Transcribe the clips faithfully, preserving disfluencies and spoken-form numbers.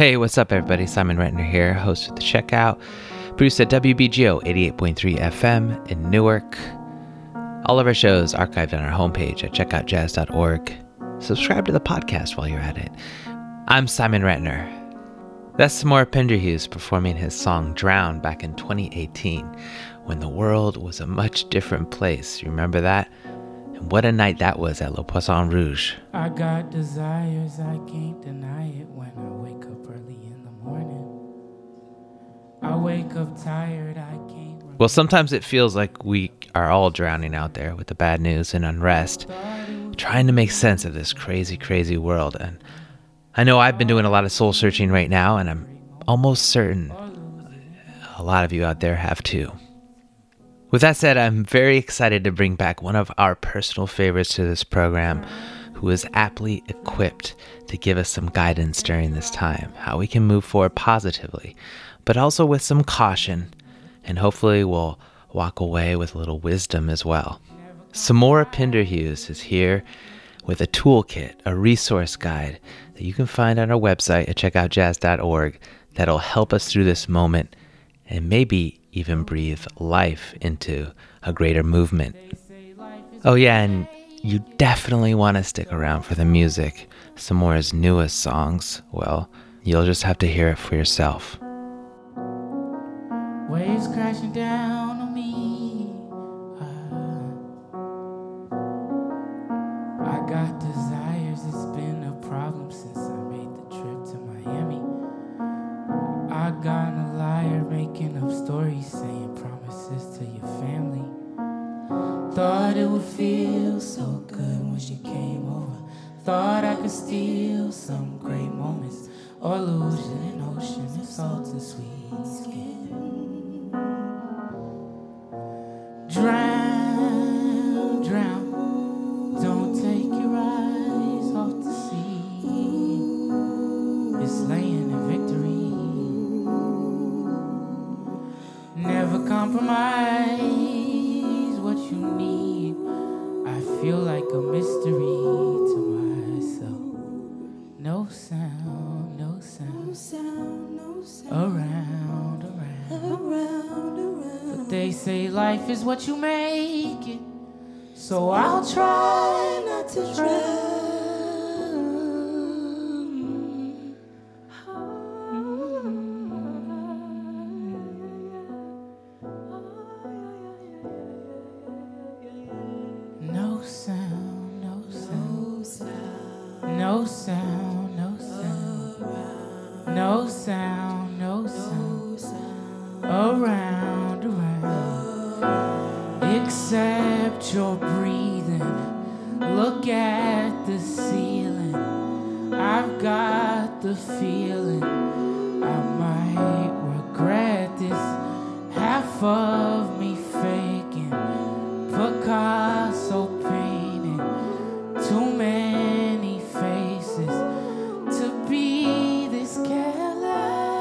Hey, what's up, everybody? Simon Rentner here, host of The Checkout, produced at W B G O eighty-eight point three F M in Newark. All of our shows archived on our homepage at checkout jazz dot org. Subscribe to the podcast while you're at it. I'm Simon Rentner. That's Samora Penderhughes performing his song Drown back in twenty eighteen, when the world was a much different place. You remember that? And what a night that was at Le Poisson Rouge. I got desires, I can't deny it when I wake up early in the morning. I wake up tired, I can't... Well, sometimes it feels like we are all drowning out there with the bad news and unrest, trying to make sense of this crazy, crazy world. And I know I've been doing a lot of soul searching right now, and I'm almost certain a lot of you out there have too. With that said, I'm very excited to bring back one of our personal favorites to this program, who is aptly equipped to give us some guidance during this time, how we can move forward positively, but also with some caution, and hopefully we'll walk away with a little wisdom as well. Samora Penderhughes is here with a toolkit, a resource guide that you can find on our website at checkout jazz dot org that'll help us through this moment and maybe even breathe life into a greater movement. Oh yeah, and you definitely want to stick around for the music. Samora's newest songs, well, you'll just have to hear it for yourself. Waves crashing down on me. uh, I got desires, it's been a problem since I made the trip to Miami. I got a liar making up stories, saying promises to your family. Thought it would feel so good when she came over. Thought I could steal some great moments or lose it in ocean of salt and sweet skin. Drown, drown, don't take your eyes off the sea. It's laying in victory. Never compromise what you need. I feel like a mystery to myself. No sound, no sound, no sound, no sound. Around, around, around, around. But they say life is what you make it, so I'll try not to drown. No sound, no sound, no sound, no sound, no sound, no sound, around, around, except your breathing. Look at the ceiling. I've got the feeling I might regret this. Half of me faking Picasso painting, too many faces to be this careless.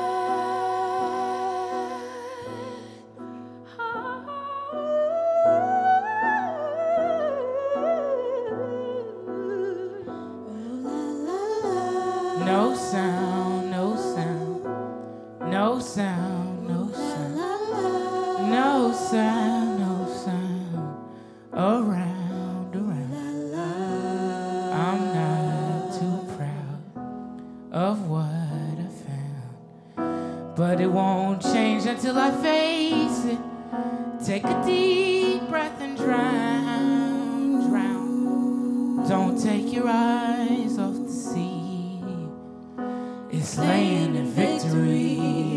No sound, no sound, no sound, no sound, no sound, no sound, around, around. I'm not too proud of what I found, but it won't change until I face it. Take a deep breath and drown, drown. Don't take your eyes off the sea. It's laying in victory.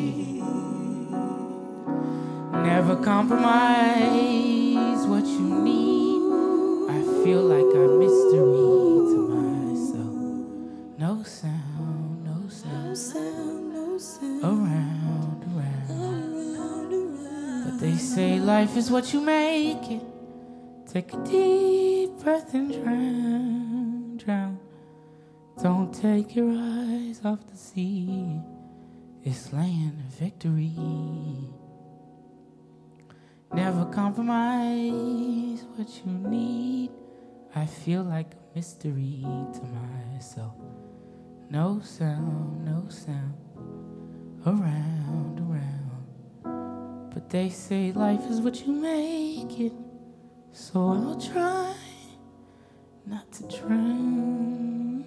Never compromise what you need. I feel like a mystery to myself. No sound, no sound, no sound, no sound. Around, around, around, around. But they say life is what you make it. Take a deep breath and drown, drown. Don't take your eyes off the sea. It's laying in victory. Never compromise what you need. I feel like a mystery to myself. No sound, no sound, around, around. But they say life is what you make it, so I'll try not to drown.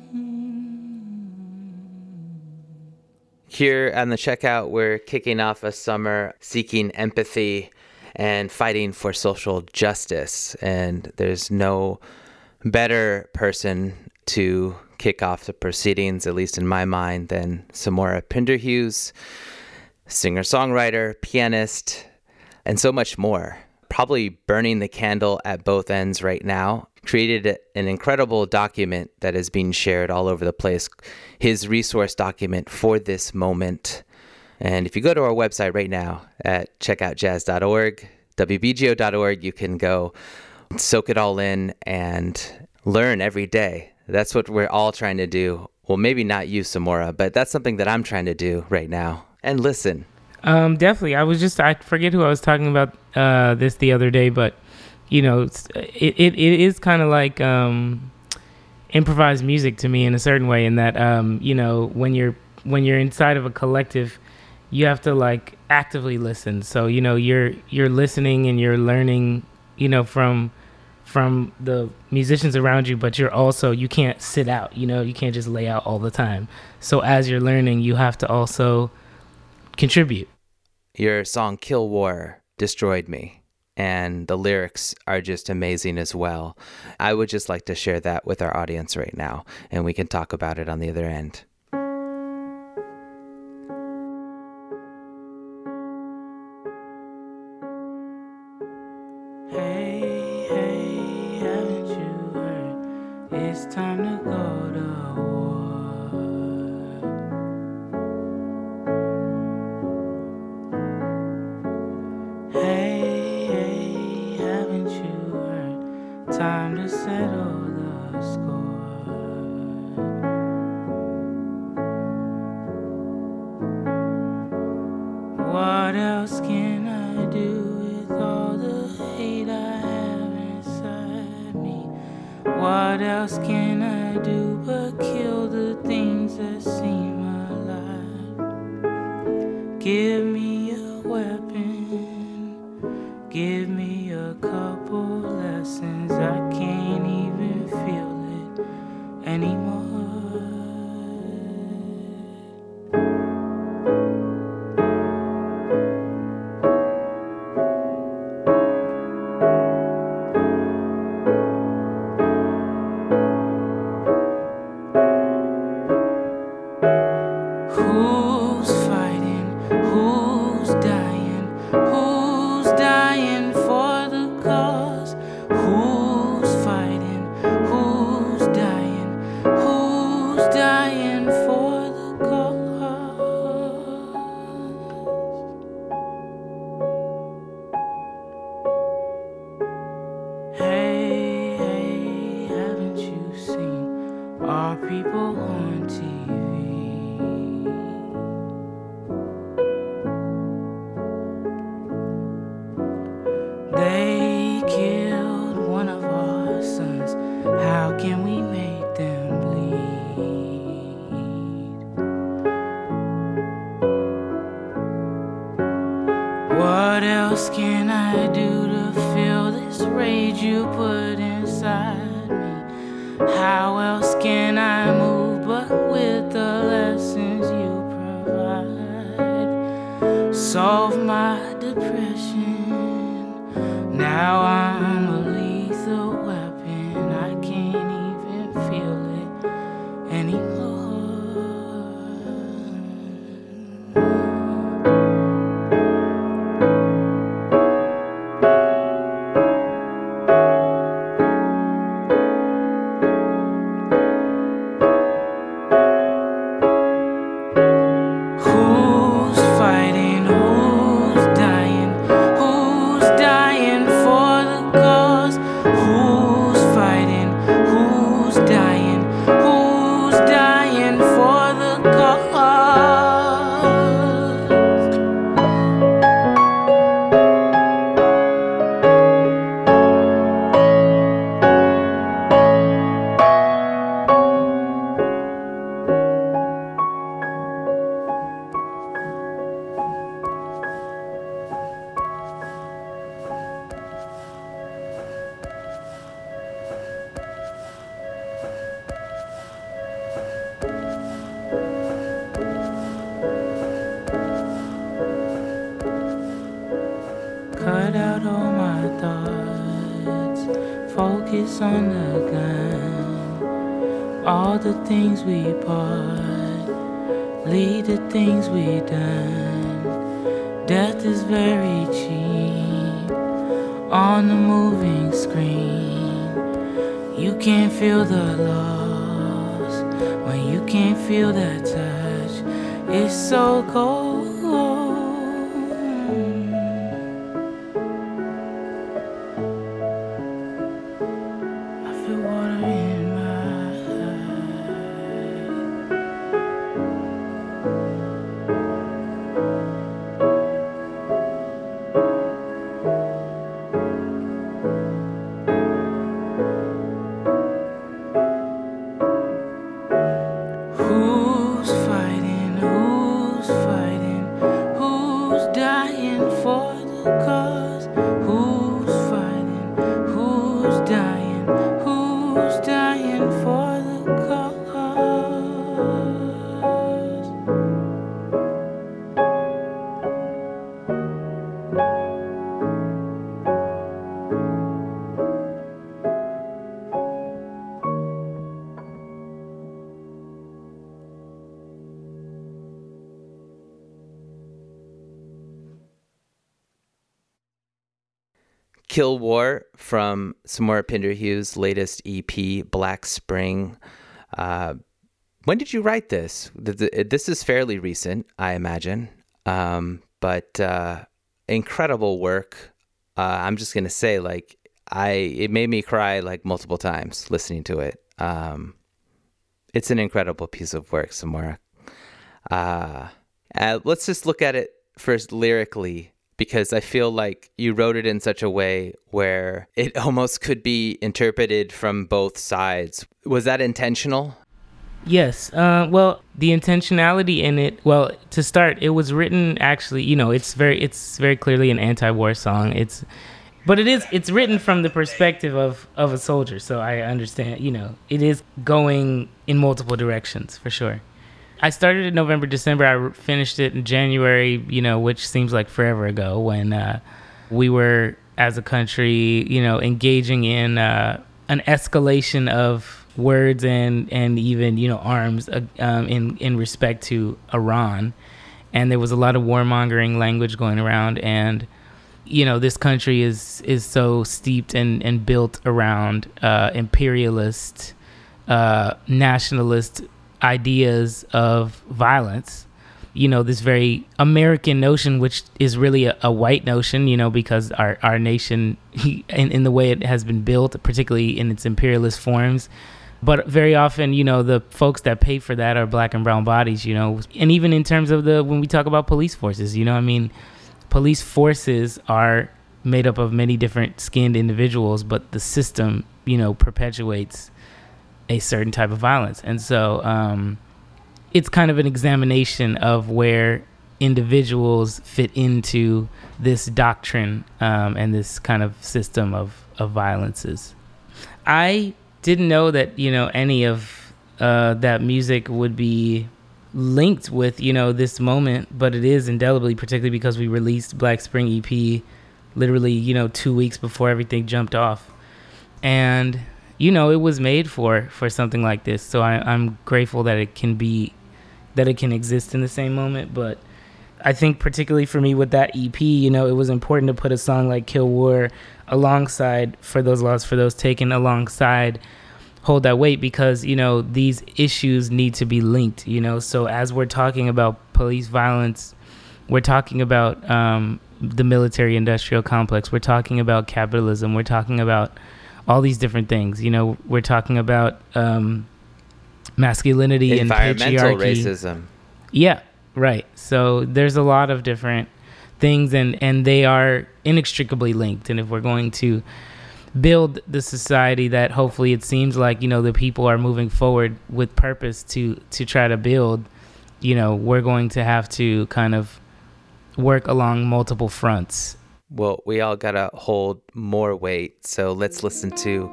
Here on the checkout, we're kicking off a summer seeking empathy and fighting for social justice. And there's no better person to kick off the proceedings, at least in my mind, than Samora Pinderhughes, singer-songwriter, pianist, and so much more. Probably burning the candle at both ends right now. Created an incredible document that is being shared all over the place, his resource document for this moment. And if you go to our website right now at check out jazz dot org, w b g o dot org, you can go soak it all in and learn every day. That's what we're all trying to do. Well, maybe not you, Samora, but that's something that I'm trying to do right now. And listen. Um, definitely. I was just, I forget who I was talking about uh, this the other day, but, you know, it's, it, it, it is kind of like um, improvised music to me in a certain way, in that, um, you know, when you're when you're inside of a collective, you have to like actively listen. So, you know, you're you're listening and you're learning, you know, from from the musicians around you, but you're also, you can't sit out, you know, you can't just lay out all the time. So as you're learning, you have to also contribute. Your song Kill War destroyed me, and the lyrics are just amazing as well. I would just like to share that with our audience right now, and we can talk about it on the other end. Hey, hey, haven't you heard? It's time to go to war. Hey, hey, haven't you heard? Time to settle the score. What else can I do with all the hate I have inside me? What else can I do but kill the things that seem alive? Give me a weapon. Give me a couple lessons. I can't even feel it anymore. Who's fighting? Who's dying? Who's dying for the cause? Who's fighting? Who's dying? Who's dying for the cause? Hey, hey, haven't you seen our people on T V? They killed one of our sons. How can we make them bleed? What else can I do to feel this rage you put inside me? How else can I move but with the lessons you provide? Solve my depression. Now I'm a lethal weapon. I can't even feel it anymore. Who's fighting? Who's dying? Who's dying for the out all my thoughts, focus on the gun. All the things we bought lead to things we done. Death is very cheap on the moving screen. You can't feel the loss when you can't feel that touch. It's so cold. I feel water in my Who's fighting? Who's fighting? Who's dying for the cause? Who's fighting? Who's dying? Who's dying for the cause? Kill War from Samora Pinder Hughes' latest E P, Black Spring. Uh, when did you write this? This is fairly recent, I imagine, um, but uh, incredible work. Uh, I'm just gonna say, like, I it made me cry like multiple times listening to it. Um, it's an incredible piece of work, Samora. Uh, uh, let's just look at it first lyrically, because I feel like you wrote it in such a way where it almost could be interpreted from both sides. Was that intentional? Yes. Uh, well, the intentionality in it, well, to start, it was written actually, you know, it's very, it's very clearly an anti-war song. It's, but it is, it's written from the perspective of, of a soldier. So I understand, you know, it is going in multiple directions for sure. I started in November, December. I finished it in January, you know, which seems like forever ago, when uh, we were, as a country, you know, engaging in uh, an escalation of words and, and even, you know, arms uh, um, in, in respect to Iran. And there was a lot of warmongering language going around. And, you know, this country is, is so steeped and, and built around uh, imperialist, uh, nationalist ideas of violence, you know, this very American notion, which is really a, a white notion, you know, because our, our nation, in, in the way it has been built, particularly in its imperialist forms. But very often, you know, the folks that pay for that are black and brown bodies, you know, and even in terms of the, when we talk about police forces, you know, I mean, police forces are made up of many different skinned individuals, but the system, you know, perpetuates a certain type of violence. And so um, it's kind of an examination of where individuals fit into this doctrine um, and this kind of system of, of violences. I didn't know that, you know, any of uh, that music would be linked with, you know, this moment, but it is indelibly, particularly because we released Black Spring E P literally, you know, two weeks before everything jumped off. And you know, it was made for, for something like this. So I, I'm grateful that it can be, that it can exist in the same moment. But I think particularly for me with that E P, you know, it was important to put a song like Kill War alongside For Those Lost, For Those Taken, alongside Hold That Weight, because, you know, these issues need to be linked, you know. So as we're talking about police violence, we're talking about um, the military industrial complex, we're talking about capitalism, we're talking about all these different things, you know, we're talking about um, masculinity and patriarchy. Environmental racism. Yeah, right. So there's a lot of different things, and, and they are inextricably linked. And if we're going to build the society that hopefully it seems like, you know, the people are moving forward with purpose to, to try to build, you know, we're going to have to kind of work along multiple fronts. Well, we all gotta hold more weight, so let's listen to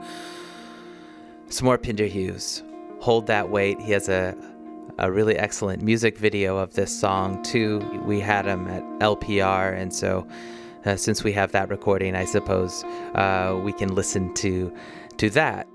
Samora Pinder Hughes. Hold That Weight. He has a a really excellent music video of this song too. We had him at L P R, and so uh, since we have that recording, I suppose uh, we can listen to to that.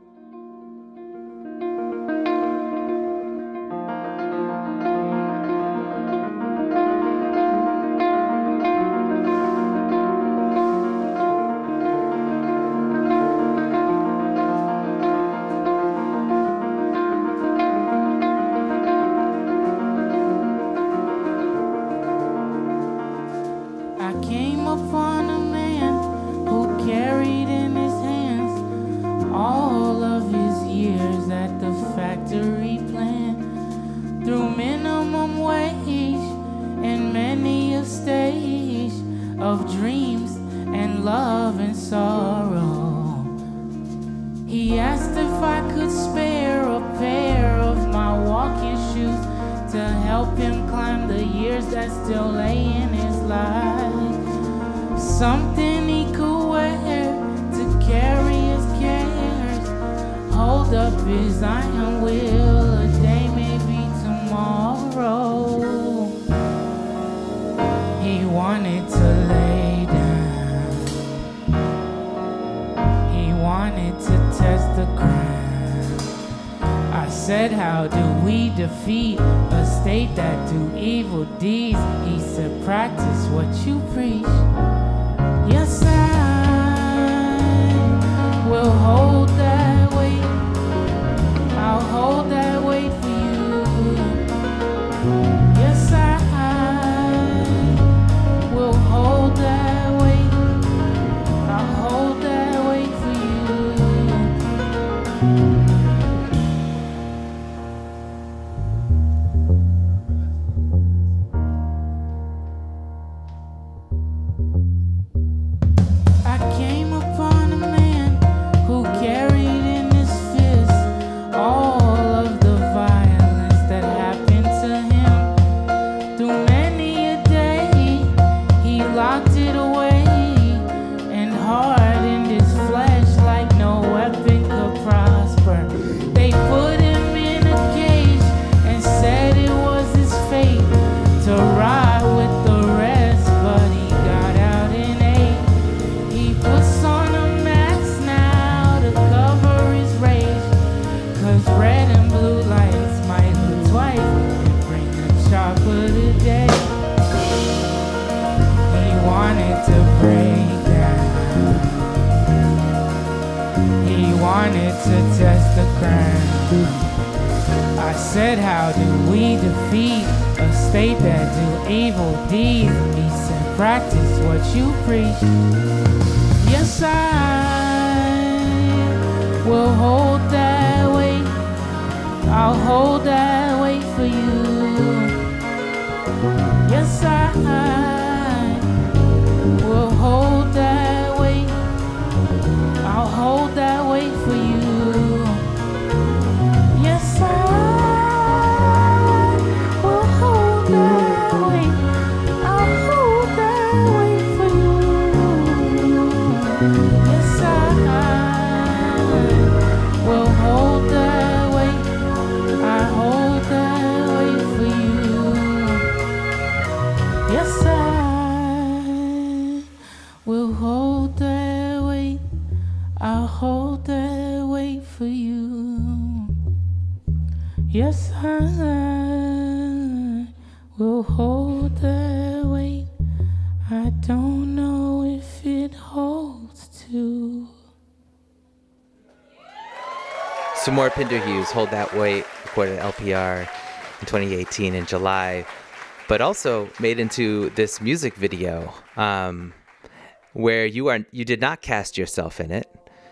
Some more Pinder Hughes, Hold That Weight, recorded at L P R in twenty eighteen in July, but also made into this music video um, where you are you did not cast yourself in it.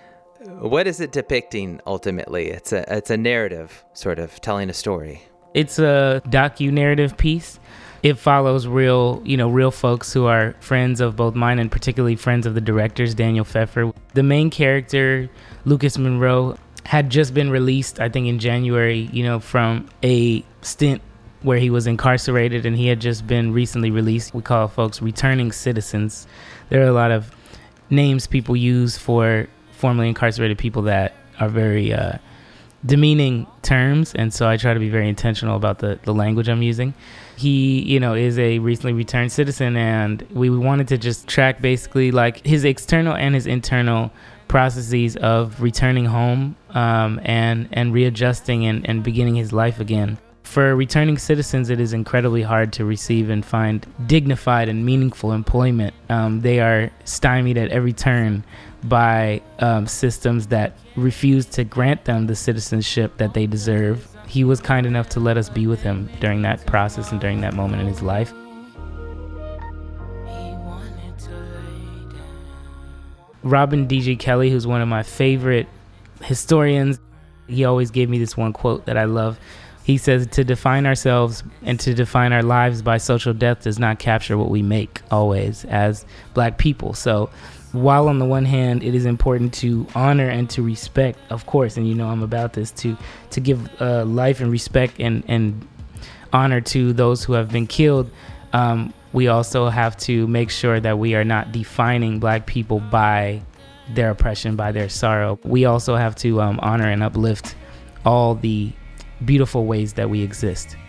What is it depicting ultimately? It's a it's a narrative, sort of telling a story. It's a docu-narrative piece. It follows real, you know, real folks who are friends of both mine and particularly friends of the directors, Daniel Pfeffer. The main character, Lucas Monroe, had just been released, I think in January, you know, from a stint where he was incarcerated, and he had just been recently released. We call folks returning citizens. There are a lot of names people use for formerly incarcerated people that are very uh, demeaning terms, and so I try to be very intentional about the, the language I'm using. He, you know, is a recently returned citizen, and we wanted to just track basically like his external and his internal processes of returning home um, and, and readjusting and, and beginning his life again. For returning citizens, it is incredibly hard to receive and find dignified and meaningful employment. Um, they are stymied at every turn by um, systems that refuse to grant them the citizenship that they deserve. He was kind enough to let us be with him during that process and during that moment in his life. Robin D G Kelley, who's one of my favorite historians, he always gave me this one quote that I love. He says, to define ourselves and to define our lives by social death does not capture what we make always as Black people. So while on the one hand, it is important to honor and to respect, of course, and you know I'm about this, to to give uh, life and respect and, and honor to those who have been killed, um, we also have to make sure that we are not defining Black people by their oppression, by their sorrow. We also have to um, honor and uplift all the beautiful ways that we exist.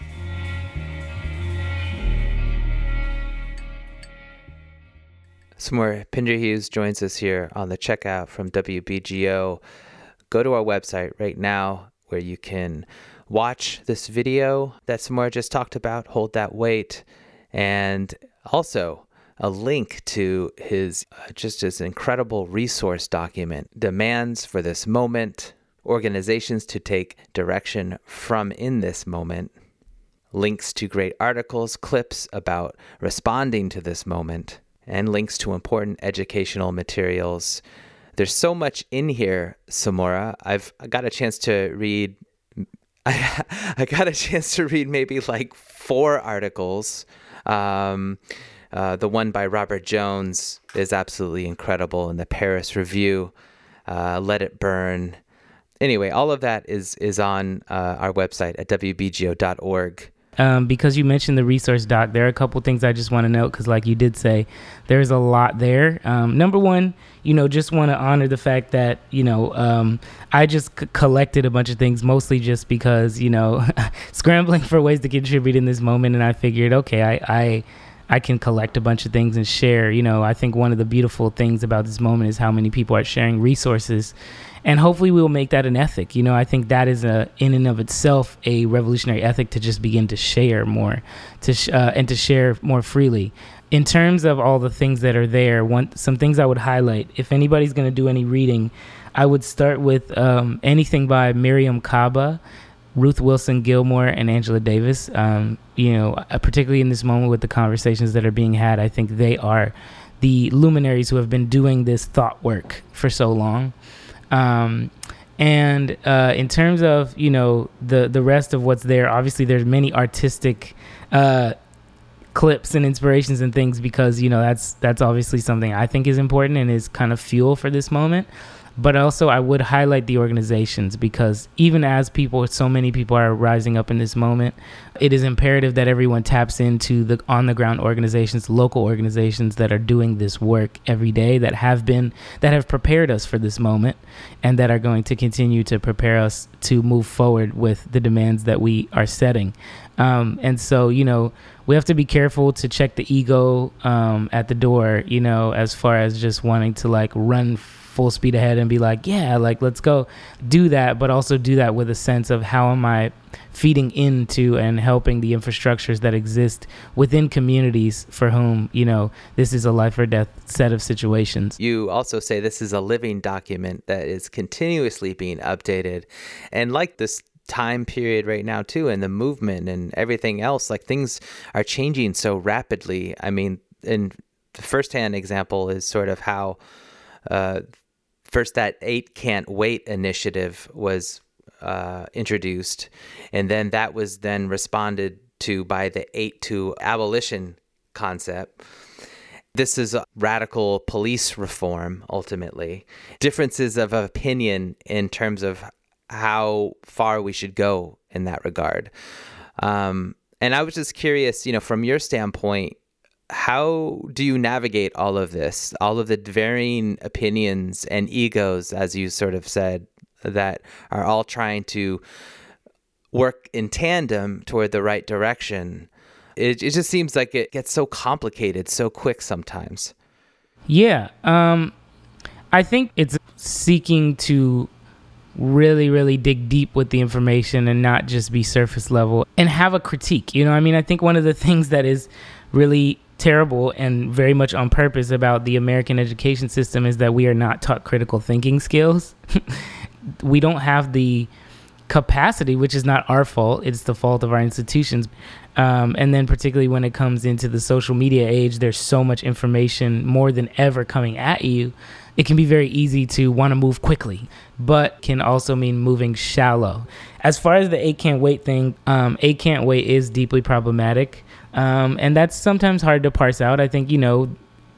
Samora Pinderhughes joins us here on the checkout from W B G O. Go to our website right now where you can watch this video that Samora just talked about, Hold That Weight, and also a link to his uh, just his incredible resource document, Demands for This Moment, Organizations to Take Direction from in This Moment, links to great articles, clips about responding to this moment, and links to important educational materials. There's so much in here, Samora. I've I got a chance to read, I, I got a chance to read maybe like four articles. Um, uh, the one by Robert Jones is absolutely incredible in the Paris Review, uh, Let It Burn. Anyway, all of that is, is on uh, our website at w b g o dot org. Um, because you mentioned the resource doc, there are a couple things I just want to note because like you did say, there's a lot there. Um, number one, you know, just want to honor the fact that, you know, um, I just c- collected a bunch of things, mostly just because, you know, scrambling for ways to contribute in this moment. And I figured, okay, I, I, I can collect a bunch of things and share. You know, I think one of the beautiful things about this moment is how many people are sharing resources. And hopefully we will make that an ethic. You know, I think that is a, in and of itself, a revolutionary ethic to just begin to share more, to sh- uh, and to share more freely. In terms of all the things that are there, one some things I would highlight. If anybody's going to do any reading, I would start with um, anything by Miriam Kaba, Ruth Wilson Gilmore, and Angela Davis. Um, you know, particularly in this moment with the conversations that are being had, I think they are the luminaries who have been doing this thought work for so long. Um, and, uh, in terms of, you know, the, the rest of what's there, obviously there's many artistic, uh, clips and inspirations and things because, you know, that's, that's obviously something I think is important and is kind of fuel for this moment. But also I would highlight the organizations because even as people, so many people are rising up in this moment, it is imperative that everyone taps into the on-the-ground organizations, local organizations that are doing this work every day, that have been, that have prepared us for this moment and that are going to continue to prepare us to move forward with the demands that we are setting. Um, and so, you know, we have to be careful to check the ego um, at the door, you know, as far as just wanting to like run full speed ahead and be like, yeah, like, let's go do that. But also do that with a sense of how am I feeding into and helping the infrastructures that exist within communities for whom, you know, this is a life or death set of situations. You also say this is a living document that is continuously being updated. And like this time period right now too, and the movement and everything else, like things are changing so rapidly. I mean, and the firsthand example is sort of how uh, first that Eight Can't Wait initiative was uh, introduced, and then that was then responded to by the Eight to Abolition concept. This is a radical police reform, ultimately. Differences of opinion in terms of how far we should go in that regard. Um, and I was just curious, you know, from your standpoint, how do you navigate all of this, all of the varying opinions and egos, as you sort of said, that are all trying to work in tandem toward the right direction? It, it just seems like it gets so complicated so quick sometimes. Yeah. Um, I think it's seeking to really, really dig deep with the information and not just be surface level and have a critique. You know, I mean, I think one of the things that is really terrible and very much on purpose about the American education system is that we are not taught critical thinking skills. We don't have the capacity, which is not our fault. It's the fault of our institutions. Um, and then particularly when it comes into the social media age, there's so much information more than ever coming at you. It can be very easy to want to move quickly, but can also mean moving shallow. As far as the A Can't Wait thing, um, A Can't Wait is deeply problematic. Um, and that's sometimes hard to parse out. I think, you know,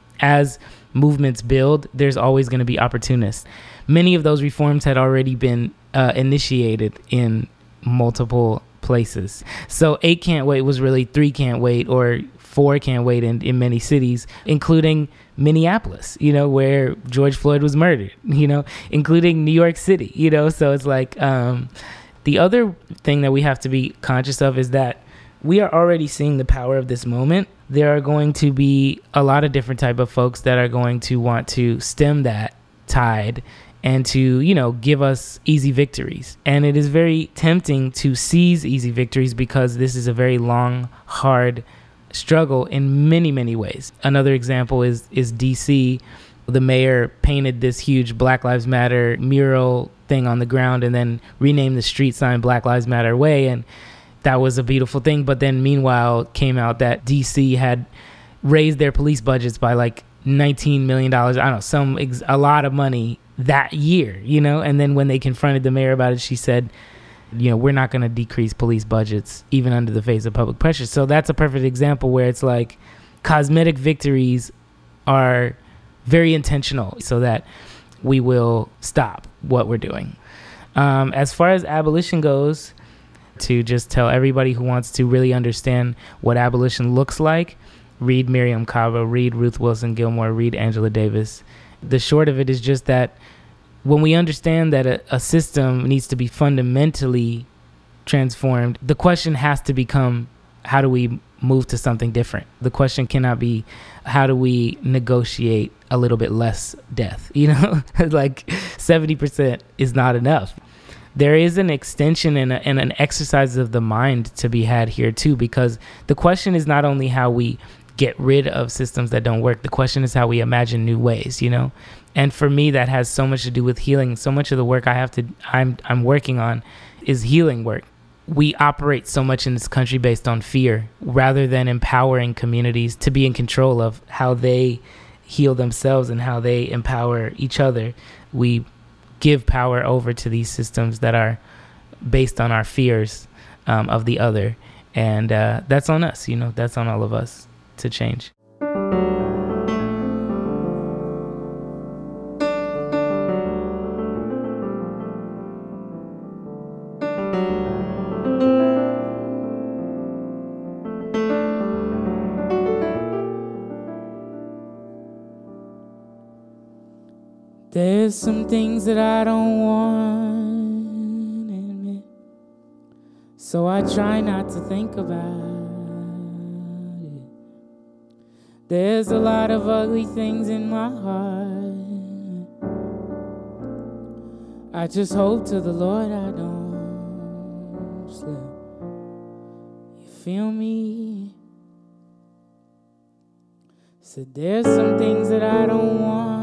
as movements build, there's always going to be opportunists. Many of those reforms had already been uh, initiated in multiple places. So eight can't wait was really three can't wait or four can't wait in, in many cities, including Minneapolis, you know, where George Floyd was murdered, you know, including New York City, you know. So it's like um, the other thing that we have to be conscious of is that we are already seeing the power of this moment. There are going to be a lot of different type of folks that are going to want to stem that tide and to, you know, give us easy victories. And it is very tempting to seize easy victories because this is a very long, hard struggle in many, many ways. Another example is is D C. The mayor painted this huge Black Lives Matter mural thing on the ground and then renamed the street sign Black Lives Matter Way. And that was a beautiful thing. But then meanwhile, it came out that D C had raised their police budgets by like nineteen million dollars. I don't know, some ex- a lot of money that year, you know. And then when they confronted the mayor about it, she said, you know, we're not going to decrease police budgets even under the face of public pressure. So that's a perfect example where it's like cosmetic victories are very intentional so that we will stop what we're doing. Um, as far as abolition goes, to just tell everybody who wants to really understand what abolition looks like, read Miriam Cabo, read Ruth Wilson Gilmore, read Angela Davis. The short of it is just that when we understand that a, a system needs to be fundamentally transformed, the question has to become, how do we move to something different? The question cannot be, how do we negotiate a little bit less death? You know, like seventy percent is not enough. There is an extension and, a, and an exercise of the mind to be had here too, because the question is not only how we get rid of systems that don't work. The question is how we imagine new ways, you know? And for me, that has so much to do with healing. So much of the work I have to, I'm, I'm working on is healing work. We operate so much in this country based on fear rather than empowering communities to be in control of how they heal themselves and how they empower each other. We give power over to these systems that are based on our fears um, of the other. And uh, that's on us, you know, that's on all of us to change. There's some things that I don't want to admit, so I try not to think about it. There's a lot of ugly things in my heart. I just hope to the Lord I don't slip. You feel me? Said there's some things that I don't want,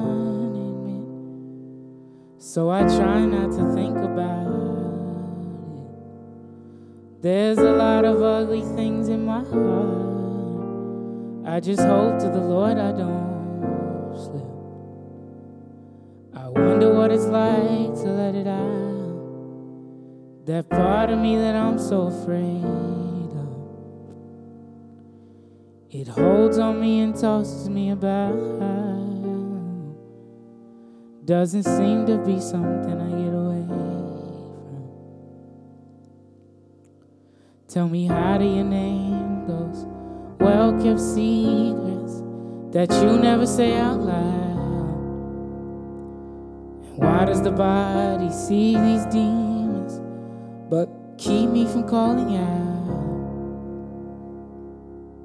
so I try not to think about it. There's a lot of ugly things in my heart. I just hope to the Lord I don't slip. I wonder what it's like to let it out. That part of me that I'm so afraid of. It holds on me and tosses me about. Doesn't seem to be something I get away from. Tell me, how do you name those well-kept secrets that you never say out loud? And why does the body see these demons but keep me from calling out?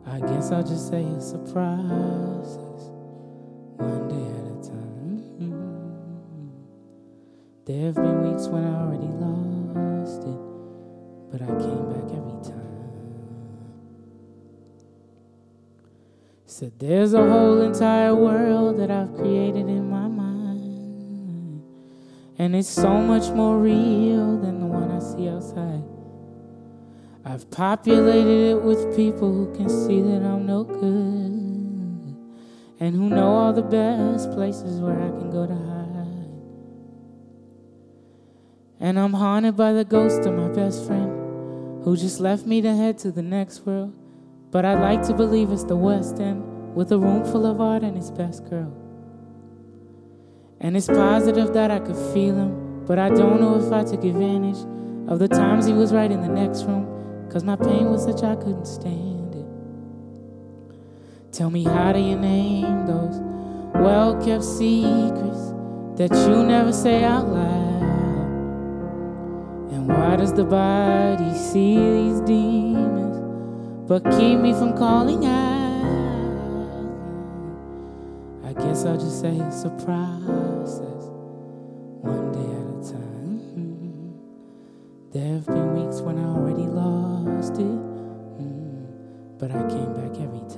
I guess I'll just say it's a process, one day at a time. Mm-hmm. There have been weeks when I already lost it, but I came back every time. Said there's a whole entire world that I've created in my mind, and it's so much more real than the one I see outside. I've populated it with people who can see that I'm no good, and who know all the best places where I can go to hide. And I'm haunted by the ghost of my best friend, who just left me to head to the next world. But I'd like to believe it's the West End, with a room full of art and his best girl. And it's positive that I could feel him, but I don't know if I took advantage of the times he was right in the next room, 'cause my pain was such I couldn't stand it. Tell me, how do you name those well-kept secrets that you never say out loud? And why does the body see these demons but keep me from calling out? I guess I'll just say it's a process, one day at a time. Mm-hmm. There have been weeks when I already lost it, mm, but I came back every time.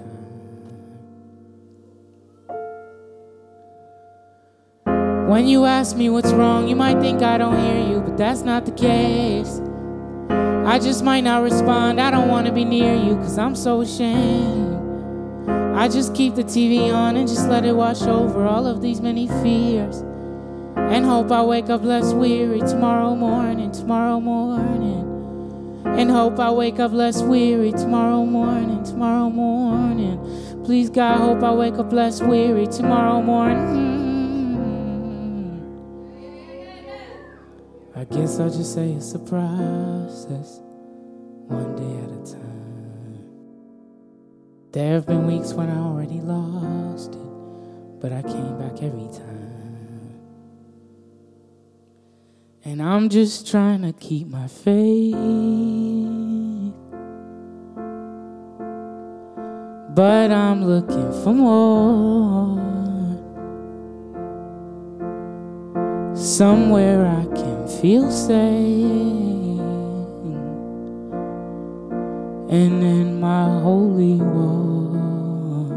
When you ask me what's wrong, you might think I don't hear you, but that's not the case. I just might not respond. I don't want to be near you, 'cause I'm so ashamed. I just keep the T V on and just let it wash over all of these many fears, and hope I wake up less weary tomorrow morning, tomorrow morning. And hope I wake up less weary tomorrow morning, tomorrow morning. Please God, hope I wake up less weary tomorrow morning. I guess I'll just say it's a process, one day at a time. There have been weeks when I already lost it, but I came back every time. And I'm just trying to keep my faith, but I'm looking for more, somewhere I can feel safe, and in my holy war.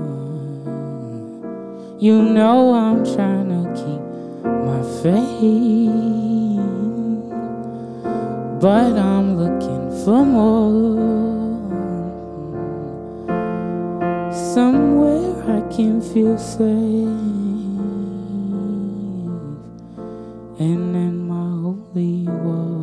You know I'm trying to keep my faith, but I'm looking for more, somewhere I can feel safe, and in my holy war.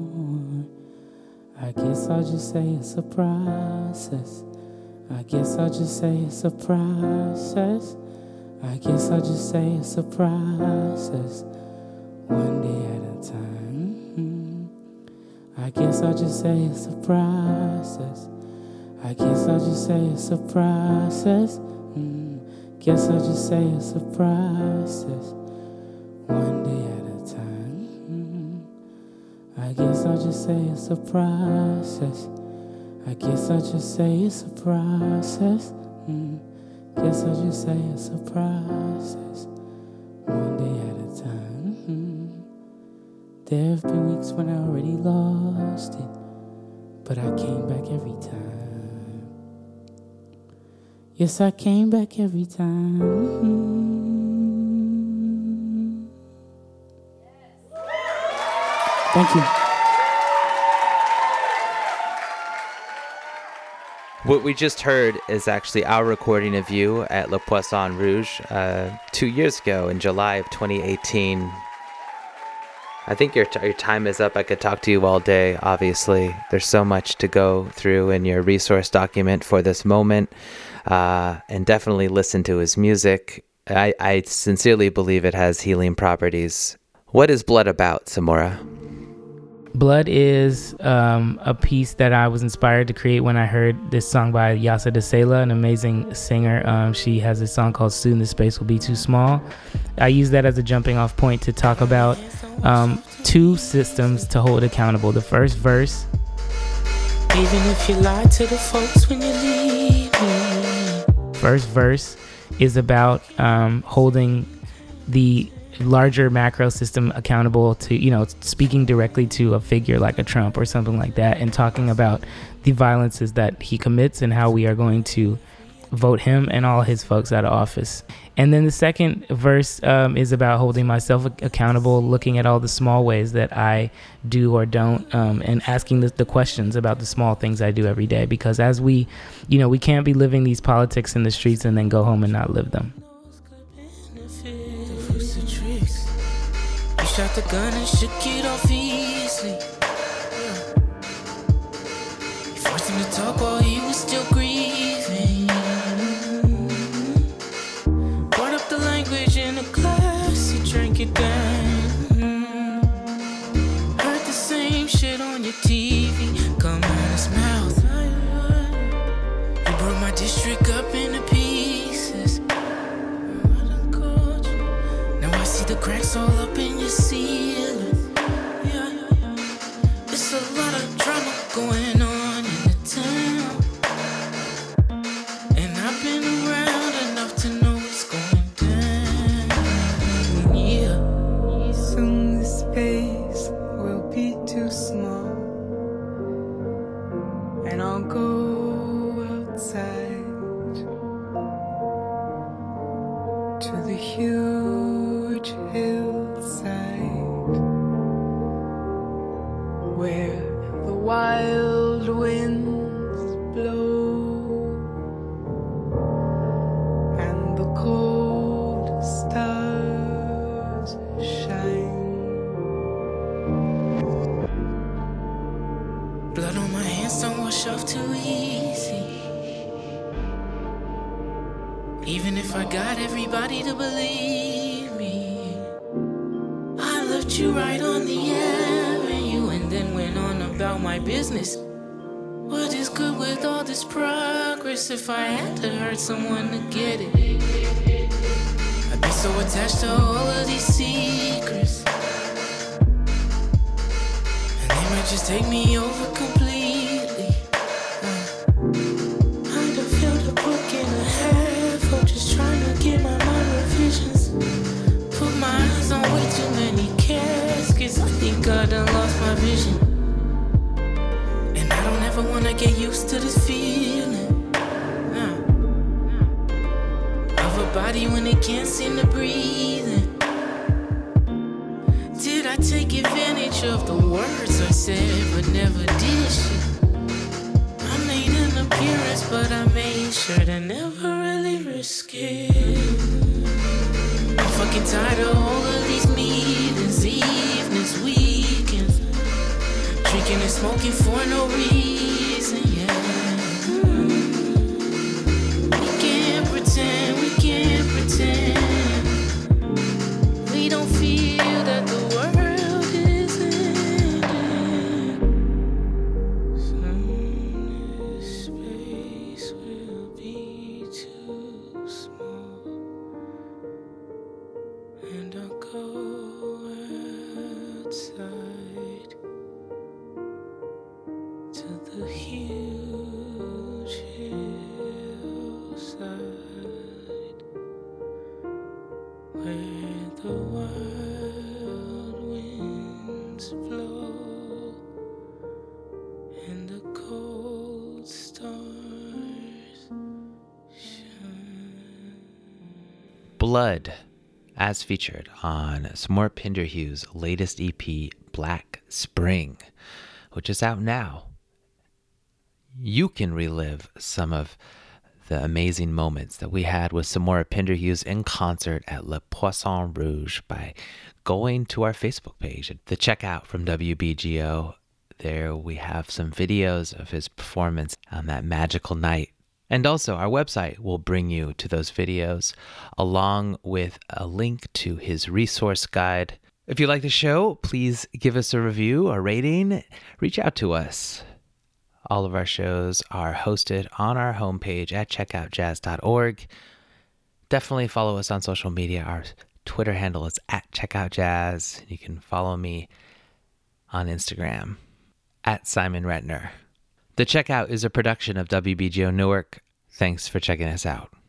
I guess I'll just say it's a process. I guess I'll just say it's a process. I guess I'll just say it's a process, one day at a time. I guess I'll just say it's a process. I guess I'll just say it's a process. Mm. Guess I'll just say it's a process, one day at a time. Mm. I guess I'll just say it's a process. I guess I'll just say it's a process. Mm. Guess I'll just say it's a process, one day at a time. Mm. There have been weeks when I already lost it, but I came back every time. Yes, I came back every time. Mm. Thank you. What we just heard is actually our recording of you at Le Poisson Rouge uh, two years ago in July of twenty eighteen. I think your t- your time is up. I could talk to you all day, obviously. There's so much to go through in your resource document for this moment. Uh, and definitely listen to his music. I, I sincerely believe it has healing properties. What is Blood about, Samora? Blood is um, a piece that I was inspired to create when I heard this song by Yasa De Sela, an amazing singer. Um, she has a song called Soon the Space Will Be Too Small. I use that as a jumping off point to talk about um, two systems to hold accountable. The first verse. Even if you lie to the folks when you leave me, first verse is about um, holding the larger macro system accountable to, you know, speaking directly to a figure like a Trump or something like that, and talking about the violences that he commits and how we are going to vote him and all his folks out of office. And then the second verse um, is about holding myself accountable, looking at all the small ways that I do or don't, um, and asking the, the questions about the small things I do every day. Because as we, you know, we can't be living these politics in the streets and then go home and not live them. You shot the gun and shook it off easily. You forced him to talk while he was still grieving. Brought up the language in a class, he drank it down. Heard the same shit on your T V come out his mouth. You broke my district up into pieces. Now I see the cracks all up in your ceiling. Yeah, it's a lot of drama going on in the town, and I've been around enough to know what's going down. Yeah, soon the space will be too small, and I'll go outside to the huge hillside where the wild winds blow and the cold stars shine. Blood on my hands don't wash off too easy. Even if I got everybody to believe me, I left you right on the avenue and then went on about my business. What is good with all this progress if I had to hurt someone to get it? I'd be so attached to all of these secrets, and they might just take me over completely. I'd have filled a book in a half, I'm just trying to get my mind revisions. Put my eyes on way too many caskets, I think I done lost my vision. And I don't ever wanna get used to this feeling uh, of a body when it can't seem to breathe in. Did I take advantage of the words I said but never did shit? I made an appearance but I made sure to never really risk it. I'm fucking tired of all of these meetings, evenings, weekends, drinking and smoking for no reason, yeah. We can't pretend, we can't pretend we don't feel that the world is ending. Soon this space will be too small, and I'll go outside to the huge hillside where the wild winds blow and the cold stars shine. Blood, as featured on Samora Pinderhugh's latest E P, Black Spring, which is out now. You can relive some of the amazing moments that we had with Samora Pinderhughes in concert at Le Poisson Rouge by going to our Facebook page. The checkout from W B G O. There we have some videos of his performance on that magical night. And also our website will bring you to those videos along with a link to his resource guide. If you like the show, please give us a review, a rating, reach out to us. All of our shows are hosted on our homepage at checkout jazz dot org. Definitely follow us on social media. Our Twitter handle is at checkoutjazz. You can follow me on Instagram at Simon Retner. The Checkout is a production of W B G O Newark. Thanks for checking us out.